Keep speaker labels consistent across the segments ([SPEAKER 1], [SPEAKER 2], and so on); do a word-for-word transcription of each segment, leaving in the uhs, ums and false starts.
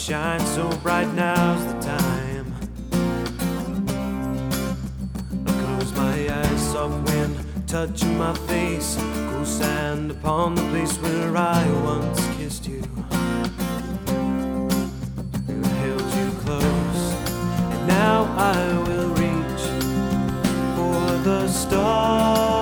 [SPEAKER 1] shines so bright, now's the time. I close my eyes, soft wind touching my face, cool sand upon the place where I once kissed you. I held you close, and now I will reach for the stars.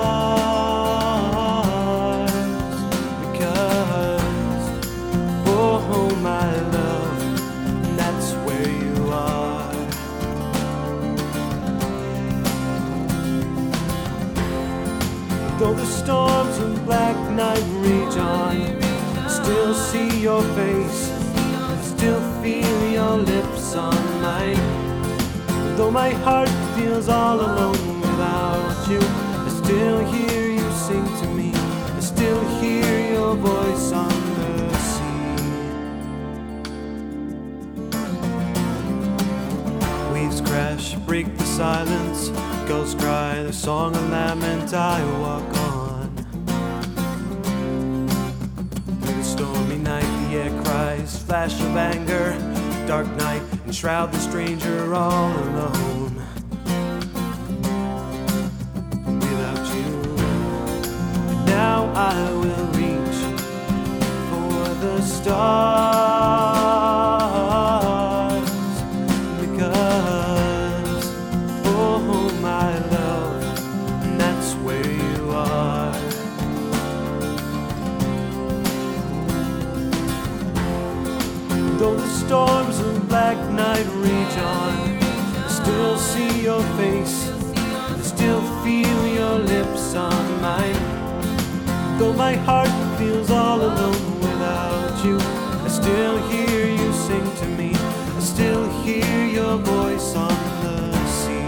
[SPEAKER 1] Though the storms of black night rage on, still see your face, still feel your lips on mine. Though my heart feels all alone without you, I still hear you sing to me, I still hear your voice on the sea. Waves crash, break the silence, gulls cry their song of lament. I walk on through the stormy night, the air cries, flash of anger, dark night, enshroud the stranger all alone. Without you, now I will reach for the stars, because oh my love, that's where you are. Though the storms of black night rage on, I still see your face, I still feel your lips on mine. Though my heart feels all alone without you, I still hear you sing to me, I still hear your voice on the sea.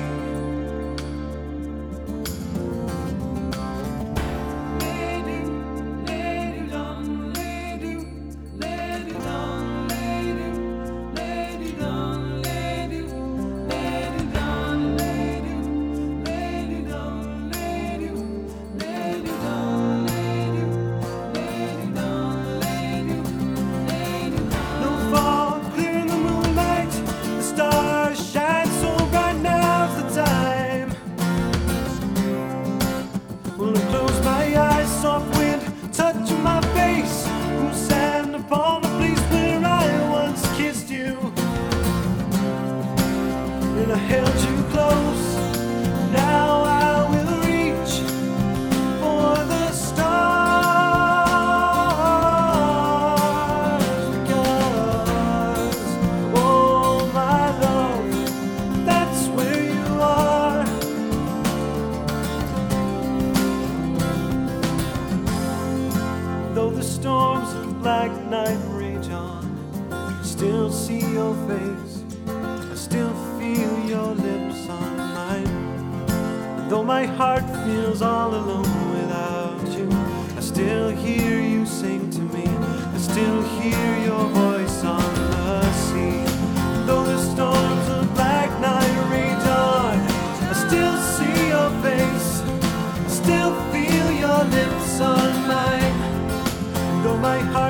[SPEAKER 1] I held you close, now I will reach for the stars, because oh my love, that's where you are. Though the storms of black night rage on, still see your face, I still feel your lips on mine. Though my heart feels all alone without you, I still hear you sing to me, I still hear your voice on the sea. Though the storms of black night rage on, I still see your face, I still feel your lips on mine. Though my heart